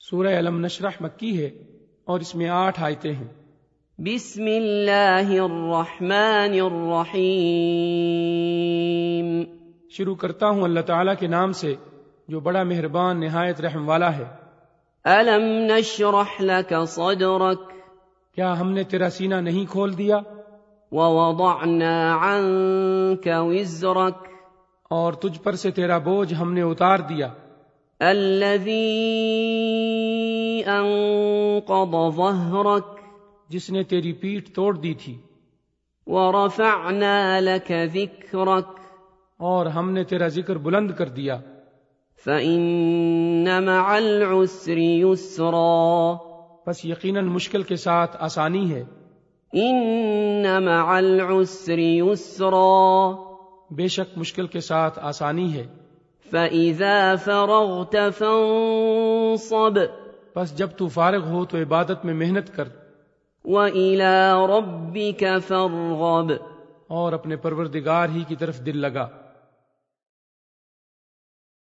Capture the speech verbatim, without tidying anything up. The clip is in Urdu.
سورہ علم نشرح مکی ہے اور اس میں آٹھ آیتیں ہیں۔ بسم اللہ الرحمن الرحیم۔ شروع کرتا ہوں اللہ تعالیٰ کے نام سے جو بڑا مہربان نہایت رحم والا ہے۔ الم نشرح لک صدرک، کیا ہم نے تیرا سینہ نہیں کھول دیا؟ ووضعنا عنک وزرک، اور تجھ پر سے تیرا بوجھ ہم نے اتار دیا۔ الذی انقض ظہرک، جس نے تیری پیٹھ توڑ دی تھی۔ ورفعنا لک ذکرک، اور ہم نے تیرا ذکر بلند کر دیا۔ فإن مع العسر یسرا، پس یقیناً مشکل کے ساتھ آسانی ہے۔ ان مع العسر یسرا، بے شک مشکل کے ساتھ آسانی ہے۔ فإذا فرغت فانصب، پس جب تو فارغ ہو تو عبادت میں محنت کر۔ وإلى ربك فارغب، اور اپنے پروردگار ہی کی طرف دل لگا۔